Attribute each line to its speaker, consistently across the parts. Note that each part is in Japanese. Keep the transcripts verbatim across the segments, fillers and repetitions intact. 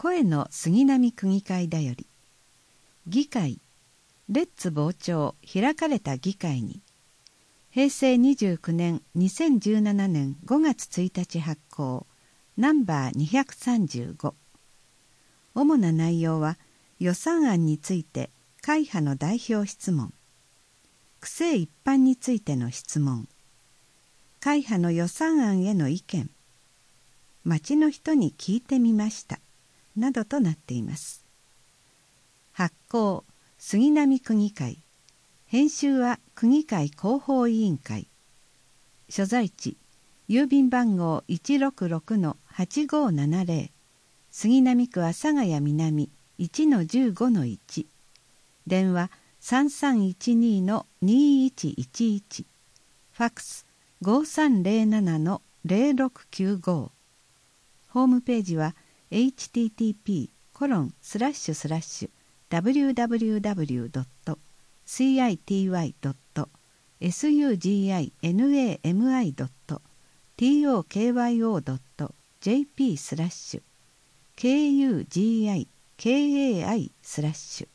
Speaker 1: 声の杉並区議会だより、議会レッツ傍聴開かれた議会に、へいせいにじゅうきゅうねんにせんじゅうななねんごがつついたち発行、ナンバーにひゃくさんじゅうご。主な内容は予算案について会派の代表質問、区政一般についての質問、会派の予算案への意見、町の人に聞いてみましたなどとなっています。発行杉並区議会、編集は区議会広報委員会、所在地郵便番号 いちろくろくのはちごーななぜろ、杉並区阿佐ヶ谷南 いちのじゅうごのいち、電話 さんさんいちにのにいちいちいち、ファックス ごさんぜろななのぜろろくきゅうご。ホームページは エイチティーティーピーコロンスラッシュスラッシュダブリューダブリューダブリュードットシーアイティーワイドットエスユージーアイエヌエーエムアイドットティーオーケーワイオードットジェーピースラッシュケーユージーアイケーエーアイスラッシュ。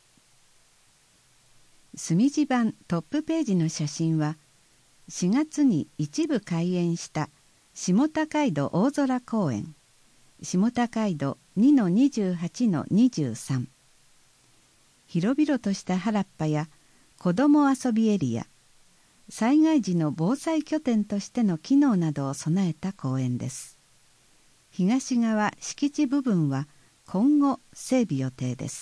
Speaker 1: 墨字版トップページの写真は、しがつに一部開園した下高井戸大空公園、下高井戸 にのにじゅうはちのにじゅうさん。広々とした原っぱや子ども遊びエリア、災害時の防災拠点としての機能などを備えた公園です。東側敷地部分は今後整備予定です。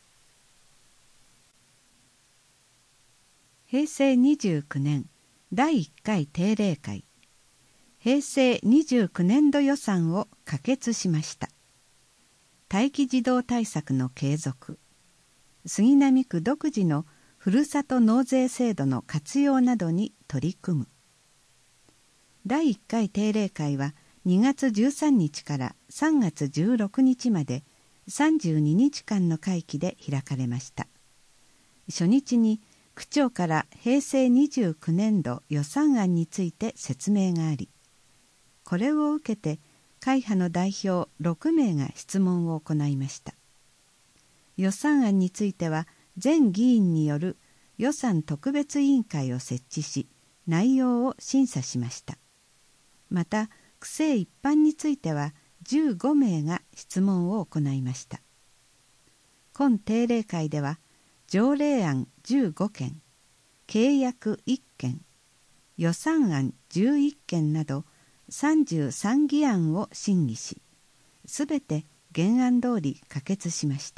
Speaker 1: へいせいにじゅうきゅうねんだいいっかい定例会、へいせいにじゅうきゅうねんど予算を可決しました。待機児童対策の継続、杉並区独自のふるさと納税制度の活用などに取り組む。だいいっかい定例会はにがつじゅうさんにちからさんがつじゅうろくにちまでさんじゅうににちかんの会期で開かれました。初日に区長からへいせいにじゅうきゅうねんど予算案について説明があり、これを受けて会派の代表ろくめいが質問を行いました。予算案については全議員による予算特別委員会を設置し、内容を審査しました。また区政一般についてはじゅうごめいが質問を行いました。今定例会では条例案じゅうごけん、契約いっけん、予算案じゅういっけんなどさんじゅうさんぎ案を審議し、すべて原案通り可決しました。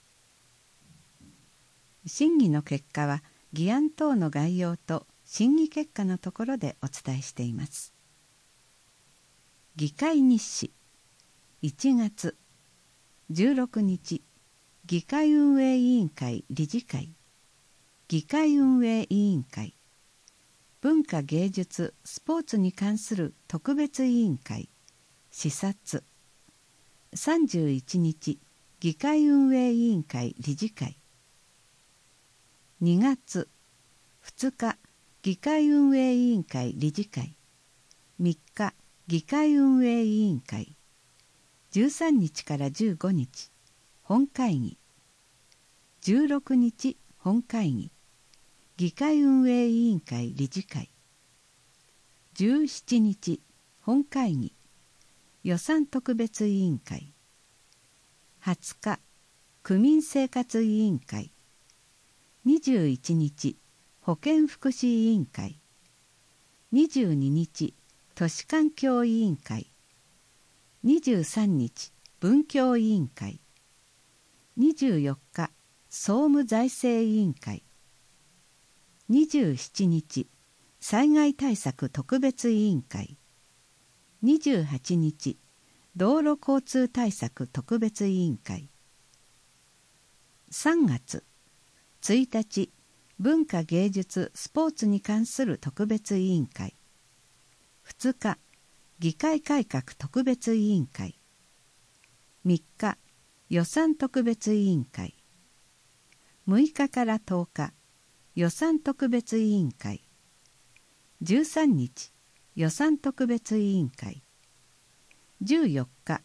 Speaker 1: 審議の結果は議案等の概要と審議結果のところでお伝えしています。議会日誌いちがつじゅうろくにち、議会運営委員会理事会、議会運営委員会、文化芸術スポーツに関する特別委員会視察、さんじゅういちにち、議会運営委員会理事会、にがつふつか、議会運営委員会理事会、みっか、議会運営委員会、じゅうさんにちからじゅうごにち、本会議、じゅうろくにち、本会議、議会運営委員会理事会、じゅうしちにち、本会議、予算特別委員会、はつか、区民生活委員会、にじゅういちにち、保健福祉委員会、にじゅうににち、都市環境委員会、にじゅうさんにち、文教委員会、にじゅうよっか、総務財政委員会、にじゅうしちにち、災害対策特別委員会、にじゅうはちにち、道路交通対策特別委員会、さんがつついたち、文化芸術スポーツに関する特別委員会、ふつか、議会改革特別委員会、みっか、予算特別委員会、むいかからとおか、予算特別委員会、じゅうさんにち、予算特別委員会、じゅうよっか、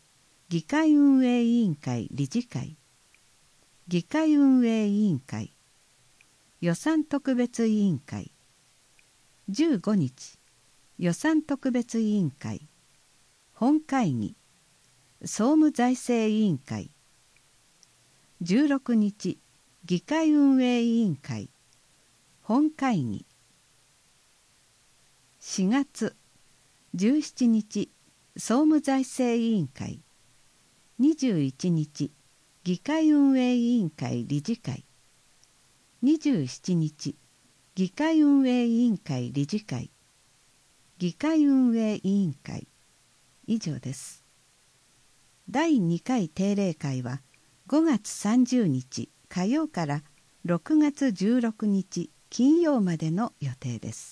Speaker 1: 議会運営委員会理事会、議会運営委員会、予算特別委員会、じゅうごにち予算特別委員会、本会議、総務財政委員会、じゅうろくにち議会運営委員会、本会議、しがつじゅうしちにち総務財政委員会、にじゅういちにち議会運営委員会理事会、にじゅうしちにち議会運営委員会理事会、議会運営委員会、以上です。だいにかい定例会はごがつさんじゅうにち火曜からろくがつじゅうろくにち金曜までの予定です。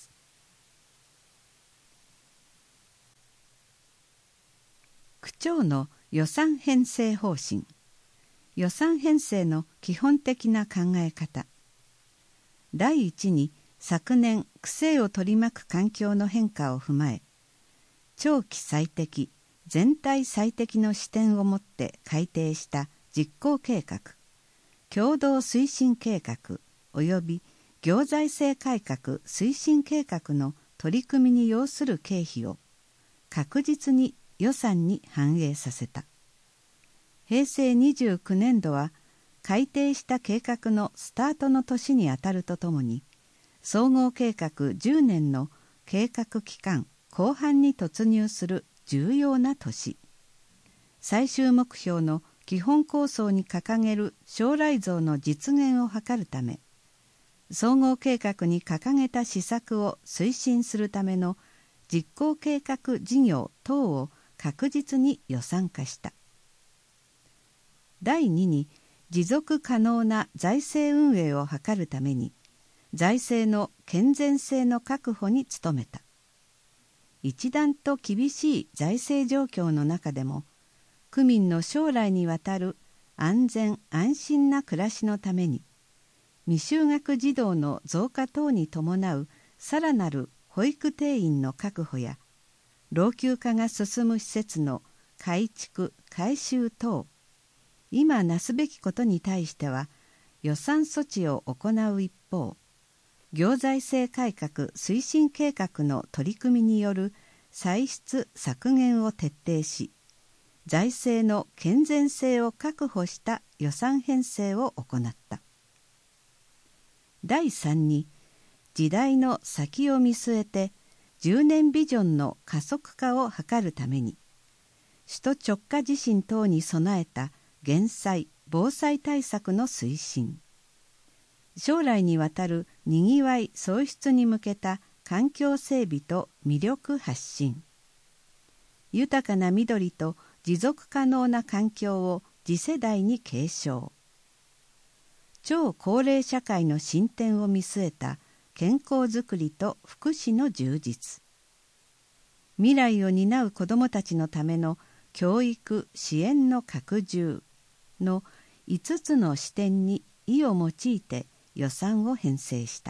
Speaker 1: 区長の予算編成方針、予算編成の基本的な考え方。だいいちに昨年区政を取り巻く環境の変化を踏まえ、長期最適、全体最適の視点を持って改定した実行計画、共同推進計画及び行財政改革推進計画の取り組みに要する経費を確実に予算に反映させた。へいせいにじゅうきゅうねんどは改定した計画のスタートの年にあたるとともに、総合計画じゅうねんの計画期間後半に突入する重要な年。最終目標の基本構想に掲げる将来像の実現を図るため、総合計画に掲げた施策を推進するための実行計画事業等を確実に予算化した。だいにに持続可能な財政運営を図るために、財政の健全性の確保に努めた。一段と厳しい財政状況の中でも、区民の将来にわたる安全安心な暮らしのために、未就学児童の増加等に伴うさらなる保育定員の確保や、老朽化が進む施設の改築・改修等、今なすべきことに対しては予算措置を行う一方、行財政改革推進計画の取り組みによる歳出削減を徹底し、財政の健全性を確保した予算編成を行った。だいさんに時代の先を見据えてじゅうねんビジョンの加速化を図るために、首都直下地震等に備えた減災・防災対策の推進、将来にわたるにぎわい創出に向けた環境整備と魅力発信、豊かな緑と持続可能な環境を次世代に継承、超高齢社会の進展を見据えた健康づくりと福祉の充実、未来を担う子どもたちのための教育・支援の拡充のいつつの視点に意を用いて予算を編成した。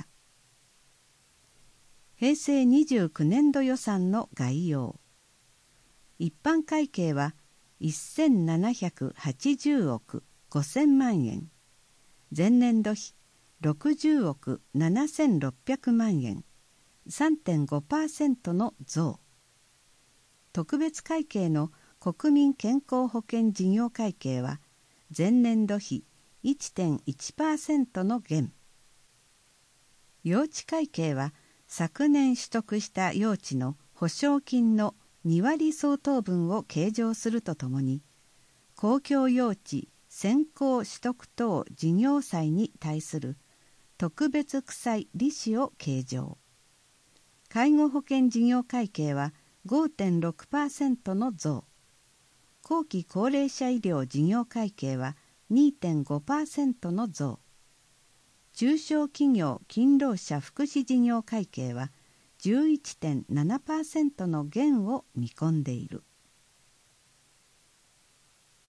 Speaker 1: へいせいにじゅうきゅうねんど予算の概要。一般会計はせんななひゃくはちじゅうおくごせんまんえん、前年度比ろくじゅうおくななせんろっぴゃくまんえん、さんてんごパーセント の増。特別会計の国民健康保険事業会計は前年度比 いってんいちパーセント の減。用地会計は昨年取得した用地の保証金のにわり相当分を計上するとともに、公共用地先行取得等事業債に対する特別区債利子を計上。介護保険事業会計は ごてんろくパーセント の増。後期高齢者医療事業会計は にてんごパーセント の増。中小企業勤労者福祉事業会計は じゅういってんななパーセント の減を見込んでいる。